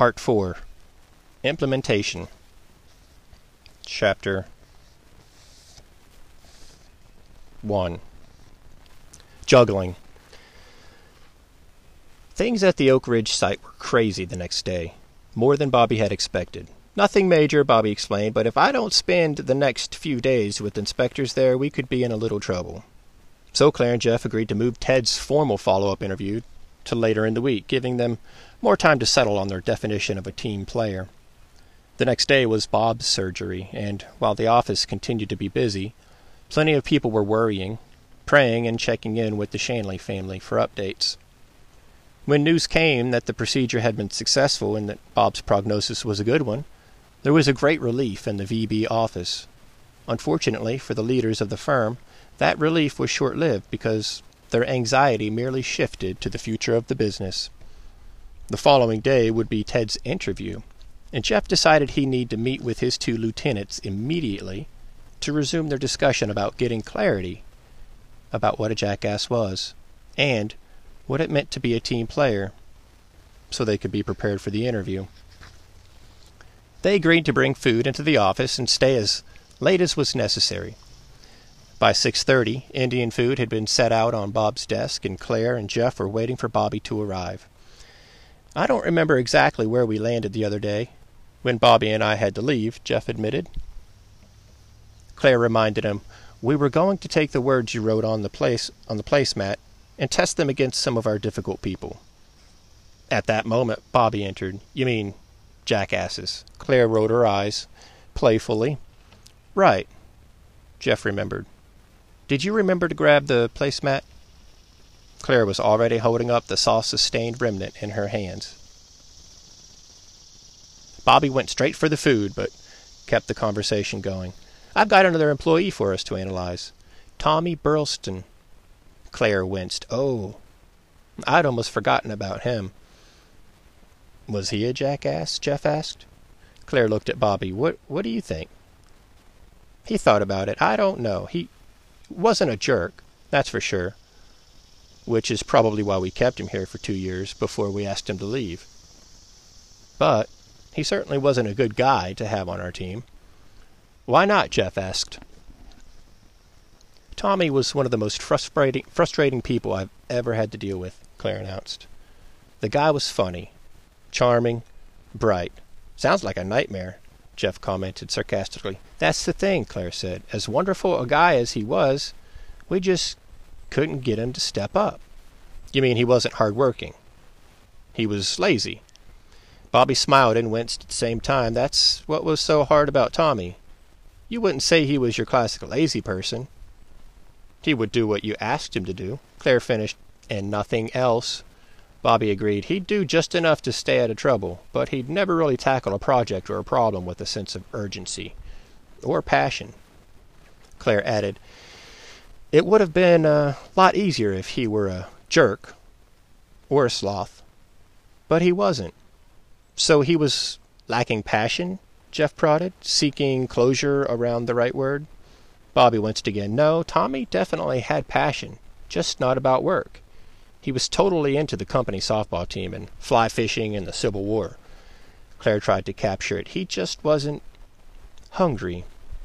Part 4. Implementation. Chapter 1. Juggling. Things at the Oak Ridge site were crazy the next day, more than Bobby had expected. Nothing major, Bobby explained, but if I don't spend the next few days with inspectors there, we could be in a little trouble. So Claire and Jeff agreed to move Ted's formal follow-up interview to later in the week, giving them more time to settle on their definition of a team player. The next day was Bob's surgery, and while the office continued to be busy, plenty of people were worrying, praying, and checking in with the Shanley family for updates. When news came that the procedure had been successful and that Bob's prognosis was a good one, there was a great relief in the VB office. Unfortunately for the leaders of the firm, that relief was short-lived because their anxiety merely shifted to the future of the business. The following day would be Ted's interview, and Jeff decided he'd need to meet with his two lieutenants immediately to resume their discussion about getting clarity about what a jackass was, and what it meant to be a team player, so they could be prepared for the interview. They agreed to bring food into the office and stay as late as was necessary. By 6:30, Indian food had been set out on Bob's desk, and Claire and Jeff were waiting for Bobby to arrive. I don't remember exactly where we landed the other day, when Bobby and I had to leave, Jeff admitted. Claire reminded him, "We were going to take the words you wrote on the placemat and test them against some of our difficult people." At that moment, Bobby entered. "You mean jackasses?" Claire rolled her eyes playfully. "Right," Jeff remembered. "Did you remember to grab the placemat?" Claire was already holding up the sauce-stained remnant in her hands. Bobby went straight for the food, but kept the conversation going. "I've got another employee for us to analyze. Tommy Burlston." Claire winced. "Oh, I'd almost forgotten about him." "Was he a jackass?" Jeff asked. Claire looked at Bobby. What do you think?" He thought about it. "I don't know. He wasn't a jerk, that's for sure. Which is probably why we kept him here for 2 years before we asked him to leave. But he certainly wasn't a good guy to have on our team." "Why not?" Jeff asked. "Tommy was one of the most frustrating people I've ever had to deal with," Claire announced. "The guy was funny, charming, bright. Sounds like a nightmare," Jeff commented sarcastically. "That's the thing," Claire said. "As wonderful a guy as he was, we just couldn't get him to step up." "You mean he wasn't hard-working? He was lazy?" Bobby smiled and winced at the same time. "That's what was so hard about Tommy. You wouldn't say he was your classic lazy person." "He would do what you asked him to do," Claire finished. "And nothing else," Bobby agreed. "He'd do just enough to stay out of trouble, but he'd never really tackle a project or a problem with a sense of urgency or passion." Claire added, "It would have been a lot easier if he were a jerk or a sloth. But he wasn't." "So he was lacking passion?" Jeff prodded, seeking closure around the right word. Bobby winced again. "No, Tommy definitely had passion, just not about work. He was totally into the company softball team and fly fishing and the Civil War." Claire tried to capture it. "He just wasn't hungry."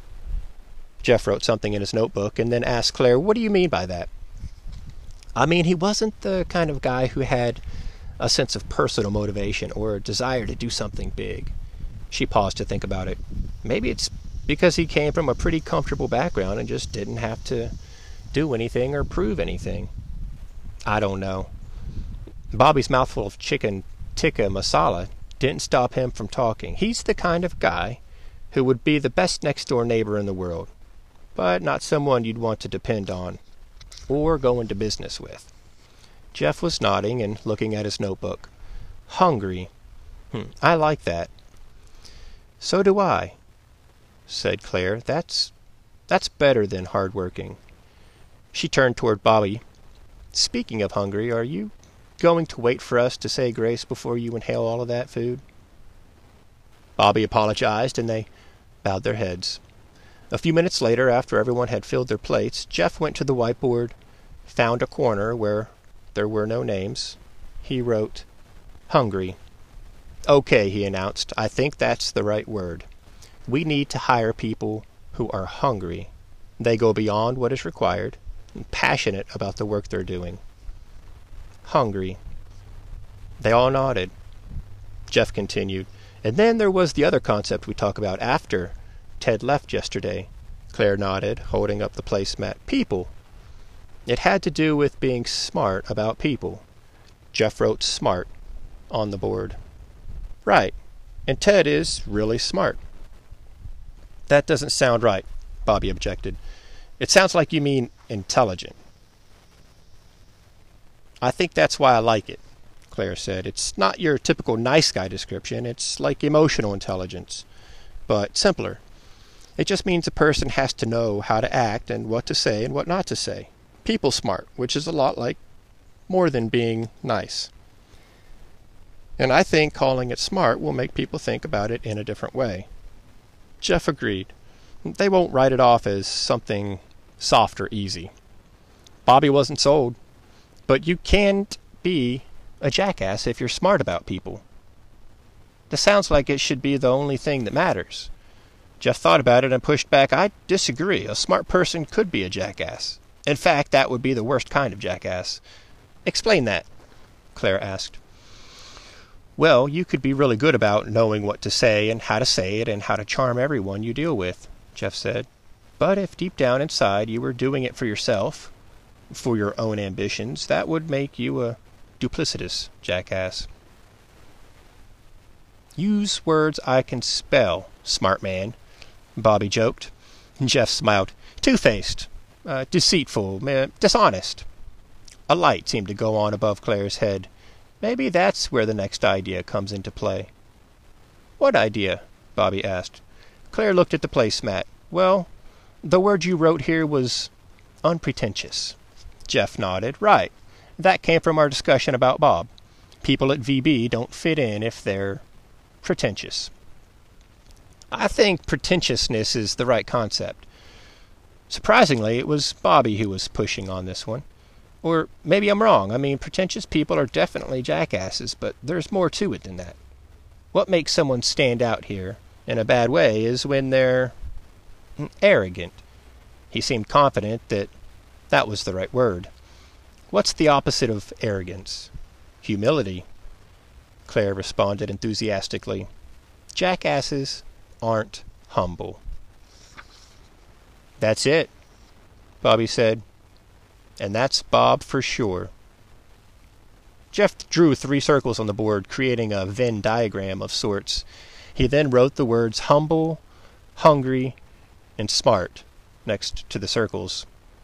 Jeff wrote something in his notebook and then asked Claire, "What do you mean by that?" "I mean, he wasn't the kind of guy who had a sense of personal motivation or a desire to do something big." She paused to think about it. "Maybe it's because he came from a pretty comfortable background and just didn't have to do anything or prove anything." "I don't know." Bobby's mouthful of chicken tikka masala didn't stop him from talking. "He's the kind of guy who would be the best next-door neighbor in the world, but not someone you'd want to depend on or go into business with." Jeff was nodding and looking at his notebook. "Hungry. I like that." "So do I," said Claire. That's better than hard-working." She turned toward Bobby. "Speaking of hungry, are you going to wait for us to say grace before you inhale all of that food?" Bobby apologized, and they bowed their heads. A few minutes later, after everyone had filled their plates, Jeff went to the whiteboard, found a corner where there were no names. He wrote, "Hungry," Okay, he announced. I think that's the right word. We need to hire people who are hungry. They go beyond what is required and passionate about the work they're doing. Hungry. They all nodded. Jeff continued. And then there was the other concept we talked about after Ted left yesterday. Claire nodded, holding up the placemat. People. It had to do with being smart about people. Jeff wrote smart on the board. Right. And Ted is really smart. That doesn't sound right, Bobby objected. It sounds like you mean intelligent. I think that's why I like it, Claire said. It's not your typical nice guy description. It's like emotional intelligence, but simpler. It just means a person has to know how to act and what to say and what not to say. People smart, which is a lot like more than being nice. And I think calling it smart will make people think about it in a different way. Jeff agreed. They won't write it off as something soft or easy. Bobby wasn't sold. But you can't be a jackass if you're smart about people. This sounds like it should be the only thing that matters. Jeff thought about it and pushed back. I disagree. A smart person could be a jackass. In fact, that would be the worst kind of jackass. Explain that, Claire asked. Well, you could be really good about knowing what to say and how to charm everyone you deal with, Jeff said. But if deep down inside you were doing it for yourself, for your own ambitions, that would make you a duplicitous jackass. Use words I can spell, smart man, Bobby joked. Jeff smiled. Two-faced, deceitful, dishonest. A light seemed to go on above Claire's head. Maybe that's where the next idea comes into play. What idea? Bobby asked. Claire looked at the placemat. Well, the word you wrote here was unpretentious. Jeff nodded. Right. That came from our discussion about Bob. People at VB don't fit in if they're pretentious. I think pretentiousness is the right concept. Surprisingly, it was Bobby who was pushing on this one. Or maybe I'm wrong. I mean, pretentious people are definitely jackasses, but there's more to it than that. What makes someone stand out here, in a bad way, is when they're arrogant. He seemed confident that that was the right word. What's the opposite of arrogance? Humility, Claire responded enthusiastically. Jackasses aren't humble. That's it, Bobby said. And that's Bob for sure. Jeff drew 3 circles on the board, creating a Venn diagram of sorts. He then wrote the words humble, hungry, and smart next to the circles.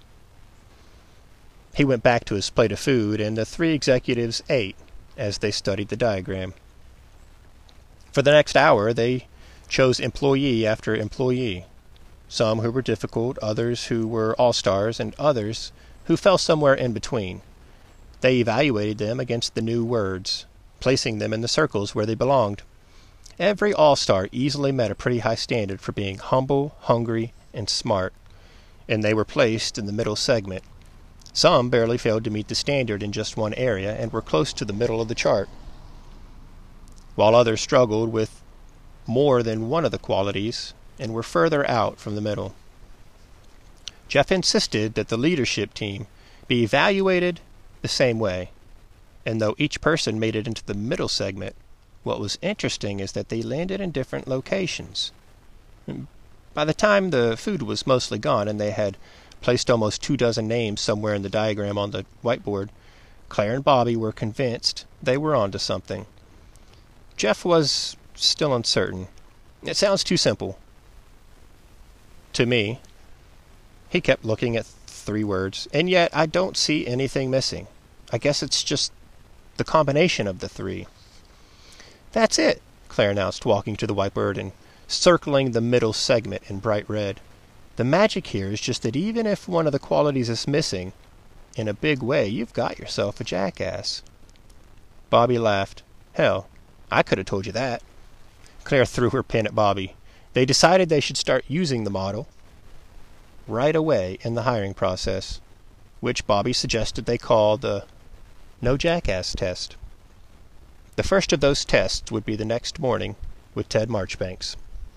He went back to his plate of food, and the 3 executives ate as they studied the diagram. For the next hour, they chose employee after employee. Some who were difficult, others who were all-stars, and others who fell somewhere in between. They evaluated them against the new words, placing them in the circles where they belonged. Every all-star easily met a pretty high standard for being humble, hungry, and smart, and they were placed in the middle segment. Some barely failed to meet the standard in just one area and were close to the middle of the chart, while others struggled with more than one of the qualities and were further out from the middle. Jeff insisted that the leadership team be evaluated the same way, and though each person made it into the middle segment, what was interesting is that they landed in different locations. By the time the food was mostly gone and they had placed almost 24 names somewhere in the diagram on the whiteboard, Claire and Bobby were convinced they were onto something. Jeff was still uncertain. It sounds too simple. To me. He kept looking at 3 words, and yet I don't see anything missing. I guess it's just the combination of the 3. That's it, Claire announced, walking to the whiteboard and circling the middle segment in bright red. The magic here is just that even if one of the qualities is missing, in a big way, you've got yourself a jackass. Bobby laughed. Hell, I could have told you that. Claire threw her pen at Bobby. They decided they should start using the model right away in the hiring process, which Bobby suggested they call the No Jackass Test. The first of those tests would be the next morning with Ted Marchbanks.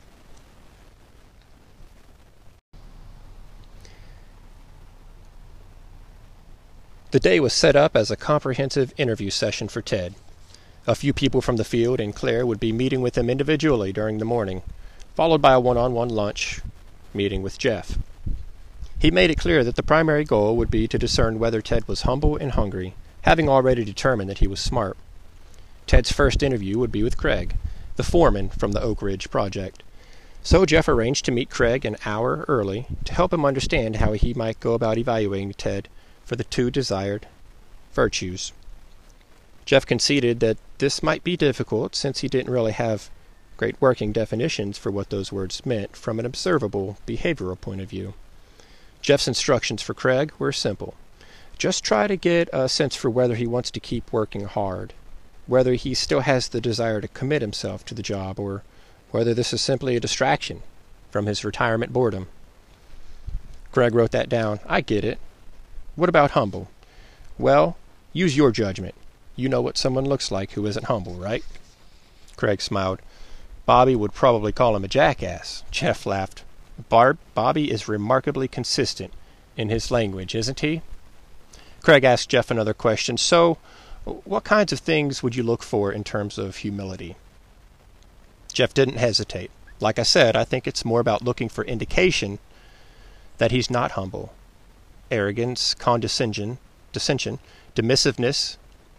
The day was set up as a comprehensive interview session for Ted. A few people from the field and Claire would be meeting with him individually during the morning, followed by a one-on-one lunch meeting with Jeff. He made it clear that the primary goal would be to discern whether Ted was humble and hungry, having already determined that he was smart. Ted's first interview would be with Craig, the foreman from the Oak Ridge project. So Jeff arranged to meet Craig an hour early to help him understand how he might go about evaluating Ted for the two desired virtues. Jeff conceded that this might be difficult since he didn't really have great working definitions for what those words meant from an observable behavioral point of view. Jeff's instructions for Craig were simple. Just try to get a sense for whether he wants to keep working hard, whether he still has the desire to commit himself to the job, or whether this is simply a distraction from his retirement boredom. Craig wrote that down. I get it. What about humble? Well, use your judgment. You know what someone looks like who isn't humble, right? Craig smiled. Bobby would probably call him a jackass. Jeff laughed. Bobby is remarkably consistent in his language, isn't he? Craig asked Jeff another question. So, what kinds of things would you look for in terms of humility? Jeff didn't hesitate. Like I said, I think it's more about looking for indication that he's not humble. Arrogance, condescension, dismissiveness,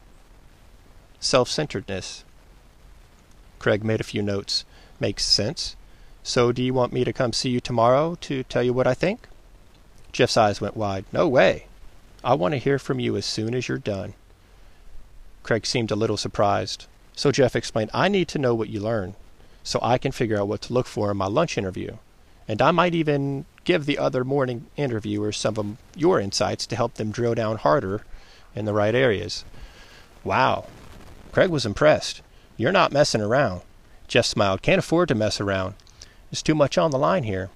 self-centeredness. Craig made a few notes. Makes sense. So do you want me to come see you tomorrow to tell you what I think? Jeff's eyes went wide. No way. I want to hear from you as soon as you're done. Craig seemed a little surprised. So Jeff explained, I need to know what you learn so I can figure out what to look for in my lunch interview. And I might even give the other morning interviewers some of your insights to help them drill down harder in the right areas. Wow. Craig was impressed. You're not messing around. Jeff smiled. Can't afford to mess around. There's too much on the line here.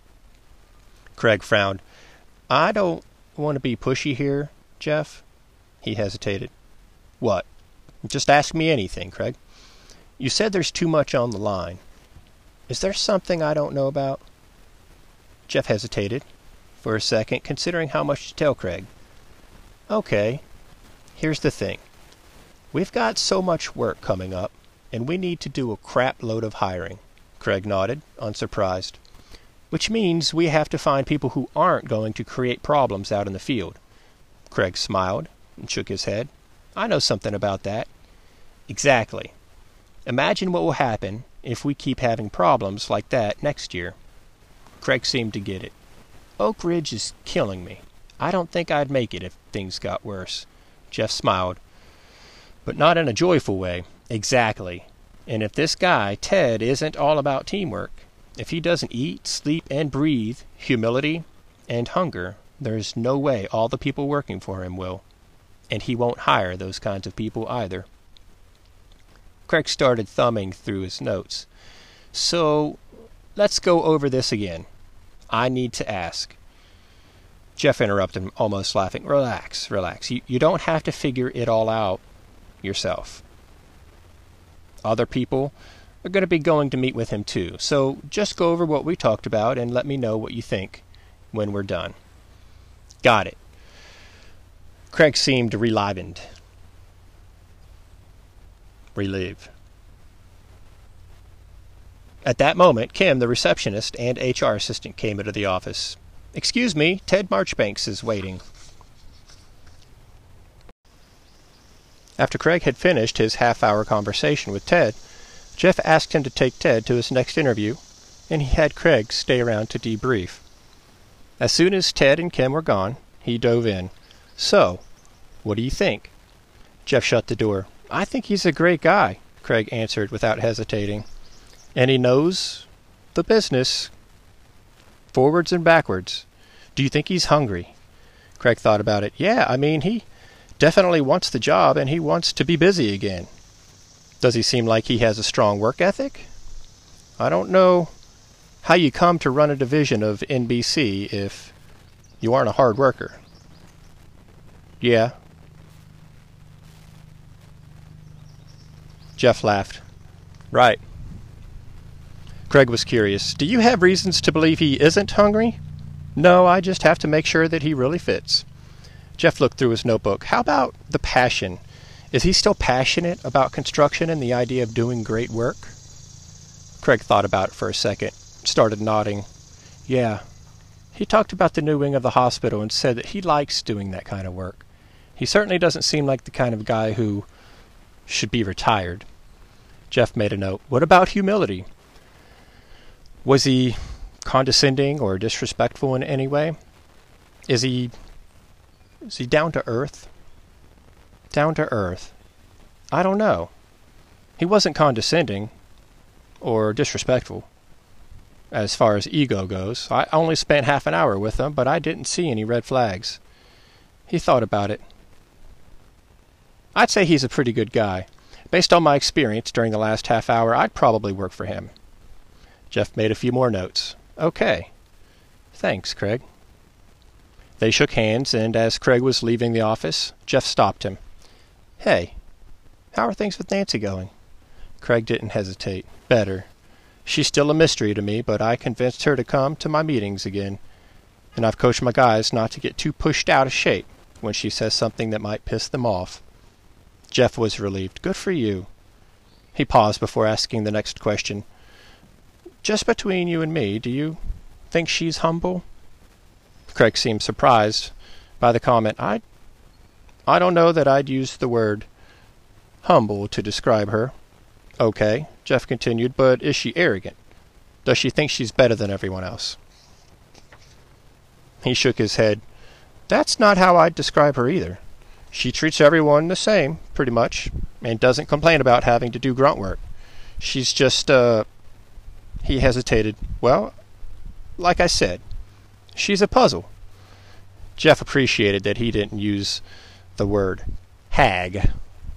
Craig frowned. I don't want to be pushy here, Jeff. He hesitated. What? Just ask me anything, Craig. You said there's too much on the line. Is there something I don't know about? Jeff hesitated for a second, considering how much to tell Craig. Okay, here's the thing. We've got so much work coming up, and we need to do a crap load of hiring. Craig nodded, unsurprised. Which means we have to find people who aren't going to create problems out in the field. Craig smiled and shook his head. I know something about that. Exactly. Imagine what will happen if we keep having problems like that next year. Craig seemed to get it. Oak Ridge is killing me. I don't think I'd make it if things got worse. Jeff smiled. But not in a joyful way. Exactly. And if this guy, Ted, isn't all about teamwork, if he doesn't eat, sleep, and breathe humility and hunger, there's no way all the people working for him will. And he won't hire those kinds of people either. Craig started thumbing through his notes. So, let's go over this again. I need to ask. Jeff interrupted him, almost laughing. Relax. You don't have to figure it all out yourself. Other people are going to be going to meet with him too. So just go over what we talked about and let me know what you think when we're done. Got it. Craig seemed relieved. At that moment, Kim, the receptionist and HR assistant, came into the office. Excuse me, Ted Marchbanks is waiting. After Craig had finished his half-hour conversation with Ted, Jeff asked him to take Ted to his next interview, and he had Craig stay around to debrief. As soon as Ted and Kim were gone, he dove in. So, what do you think? Jeff shut the door. I think he's a great guy, Craig answered without hesitating. And he knows the business, forwards and backwards. Do you think he's hungry? Craig thought about it. Yeah, I mean, he definitely wants the job, and he wants to be busy again. Does he seem like he has a strong work ethic? I don't know how you come to run a division of NBC if you aren't a hard worker. Yeah. Jeff laughed. Right. Craig was curious. Do you have reasons to believe he isn't hungry? No, I just have to make sure that he really fits. Jeff looked through his notebook. How about the passion? Is he still passionate about construction and the idea of doing great work? Craig thought about it for a second, started nodding. Yeah. He talked about the new wing of the hospital and said that he likes doing that kind of work. He certainly doesn't seem like the kind of guy who should be retired. Jeff made a note. What about humility? Was he condescending or disrespectful in any way? Is he down to earth? Down to earth. I don't know. He wasn't condescending or disrespectful as far as ego goes. I only spent half an hour with him, but I didn't see any red flags. He thought about it. I'd say he's a pretty good guy. Based on my experience during the last half hour, I'd probably work for him. Jeff made a few more notes. Okay. Thanks, Craig. They shook hands, and as Craig was leaving the office, Jeff stopped him. Hey, how are things with Nancy going? Craig didn't hesitate. Better. She's still a mystery to me, but I convinced her to come to my meetings again, and I've coached my guys not to get too pushed out of shape when she says something that might piss them off. Jeff was relieved. Good for you. He paused before asking the next question. Just between you and me, do you think she's humble? Craig seemed surprised by the comment. I don't know that I'd use the word humble to describe her. Okay, Jeff continued, but is she arrogant? Does she think she's better than everyone else? He shook his head. That's not how I'd describe her either. She treats everyone the same, pretty much, and doesn't complain about having to do grunt work. She's just, He hesitated. Well, like I said, she's a puzzle. Jeff appreciated that he didn't use the word hag.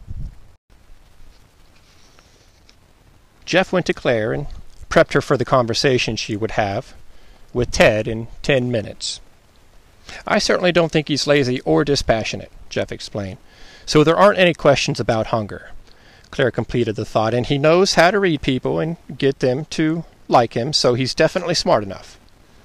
Jeff went to Claire and prepped her for the conversation she would have with Ted in 10 minutes. I certainly don't think he's lazy or dispassionate, Jeff explained, so there aren't any questions about hunger. Claire completed the thought, and he knows how to read people and get them to like him, so he's definitely smart enough.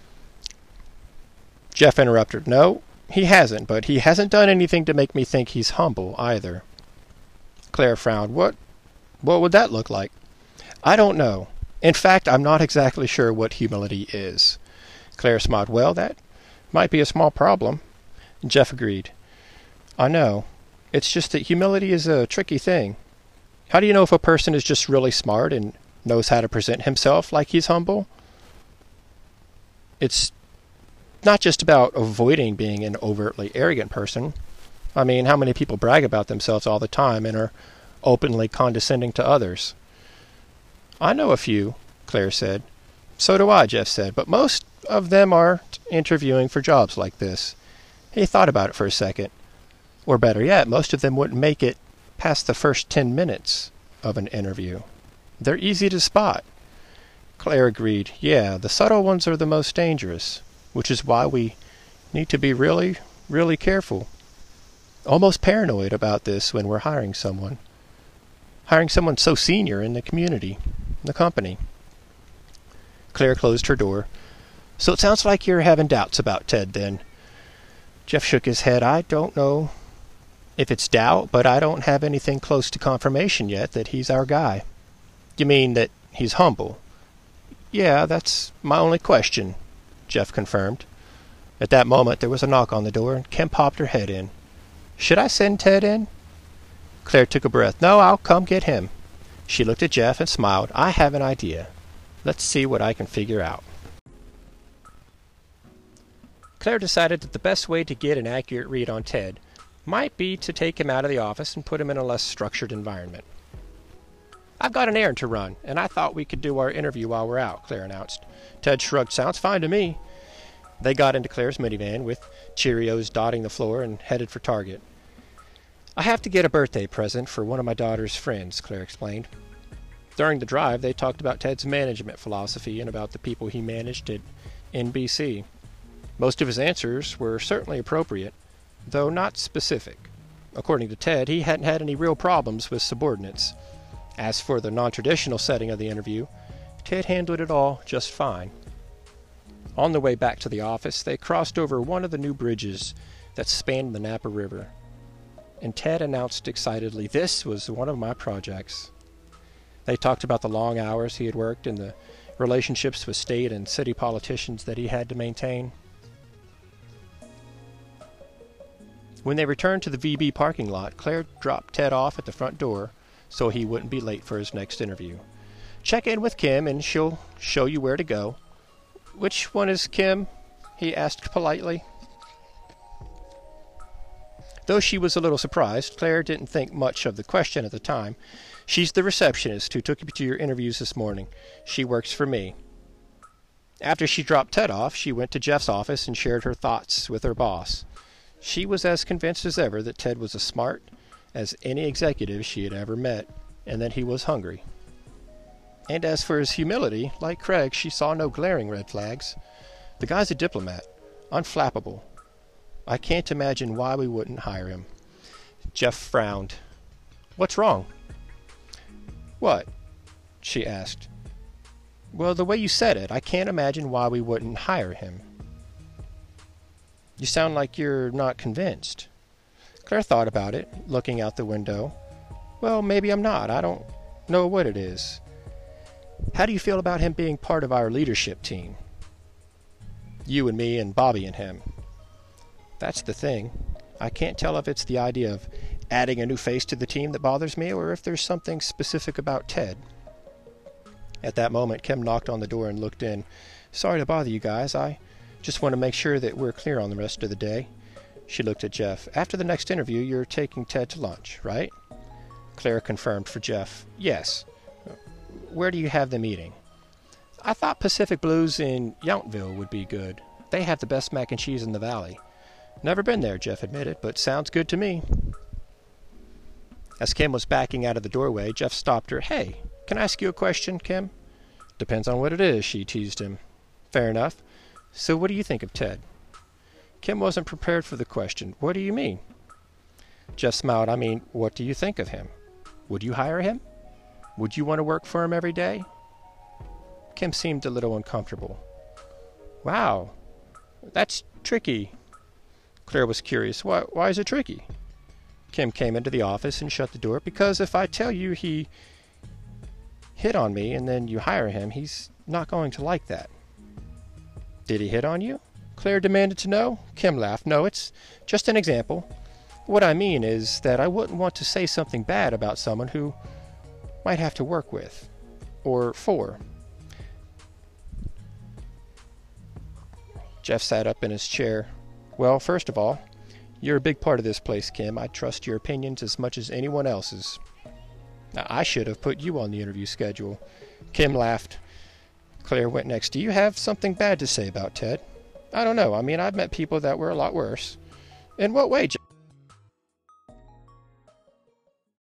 Jeff interrupted. No, he hasn't, but he hasn't done anything to make me think he's humble either. Claire frowned. What would that look like? I don't know. In fact, I'm not exactly sure what humility is. Claire smiled. Well, that might be a small problem. Jeff agreed. I know. It's just that humility is a tricky thing. How do you know if a person is just really smart and knows how to present himself like he's humble? It's not just about avoiding being an overtly arrogant person. I mean, how many people brag about themselves all the time and are openly condescending to others? I know a few, Claire said. So do I, Jeff said, but most of them aren't interviewing for jobs like this. He thought about it for a second. Or better yet, most of them wouldn't make it past the first 10 minutes of an interview. They're easy to spot. Claire agreed. Yeah, the subtle ones are the most dangerous, which is why we need to be really, really careful. Almost paranoid about this when we're hiring someone. Hiring someone so senior in the community, the company. Claire closed her door. So it sounds like you're having doubts about Ted, then. Jeff shook his head. I don't know if it's doubt, but I don't have anything close to confirmation yet that he's our guy. You mean that he's humble? Yeah, that's my only question, Jeff confirmed. At that moment, there was a knock on the door, and Kim popped her head in. Should I send Ted in? Claire took a breath. No, I'll come get him. She looked at Jeff and smiled. I have an idea. Let's see what I can figure out. Claire decided that the best way to get an accurate read on Ted might be to take him out of the office and put him in a less structured environment. I've got an errand to run, and I thought we could do our interview while we're out, Claire announced. Ted shrugged. Sounds fine to me. They got into Claire's minivan with Cheerios dotting the floor and headed for Target. I have to get a birthday present for one of my daughter's friends, Claire explained. During the drive, they talked about Ted's management philosophy and about the people he managed at NBC. Most of his answers were certainly appropriate, though not specific. According to Ted, he hadn't had any real problems with subordinates. As for the non-traditional setting of the interview, Ted handled it all just fine. On the way back to the office, they crossed over one of the new bridges that spanned the Napa River, and Ted announced excitedly, "This was one of my projects." They talked about the long hours he had worked and the relationships with state and city politicians that he had to maintain. When they returned to the VB parking lot, Claire dropped Ted off at the front door so he wouldn't be late for his next interview. "Check in with Kim and she'll show you where to go." "Which one is Kim?" he asked politely. Though she was a little surprised, Claire didn't think much of the question at the time. "She's the receptionist who took you to your interviews this morning. She works for me." After she dropped Ted off, she went to Jeff's office and shared her thoughts with her boss. She was as convinced as ever that Ted was as smart as any executive she had ever met, and that he was hungry. And as for his humility, like Craig, she saw no glaring red flags. The guy's a diplomat, unflappable. I can't imagine why we wouldn't hire him. Jeff frowned. "What's wrong?" "What?" she asked. "Well, the way you said it, I can't imagine why we wouldn't hire him." "You sound like you're not convinced." Claire thought about it, looking out the window. "Well, maybe I'm not. I don't know what it is. How do you feel about him being part of our leadership team? You and me and Bobby and him." "That's the thing. I can't tell if it's the idea of adding a new face to the team that bothers me, or if there's something specific about Ted." At that moment, Kim knocked on the door and looked in. "Sorry to bother you guys. I just want to make sure that we're clear on the rest of the day." She looked at Jeff. "After the next interview, you're taking Ted to lunch, right?" Claire confirmed for Jeff. "Yes." "Where do you have them eating?" "I thought Pacific Blues in Yountville would be good. They have the best mac and cheese in the valley." "Never been there," Jeff admitted, "but sounds good to me." As Kim was backing out of the doorway, Jeff stopped her. "Hey, can I ask you a question, Kim?" "Depends on what it is," she teased him. "Fair enough. So what do you think of Ted?" Kim wasn't prepared for the question. "What do you mean?" Jeff smiled. "I mean, what do you think of him? Would you hire him? Would you want to work for him every day?" Kim seemed a little uncomfortable. "Wow, that's tricky." Claire was curious. Why is it tricky?" Kim came into the office and shut the door. "Because if I tell you he hit on me and then you hire him, he's not going to like that." "Did he hit on you?" Claire demanded to know. Kim laughed. "No, it's just an example. What I mean is that I wouldn't want to say something bad about someone who might have to work with, or for." Jeff sat up in his chair. "Well, first of all, you're a big part of this place, Kim. I trust your opinions as much as anyone else's." "Now, I should have put you on the interview schedule." Kim laughed. Claire went next. "Do you have something bad to say about Ted?" "I don't know. I mean, I've met people that were a lot worse." "In what way, Jeff?"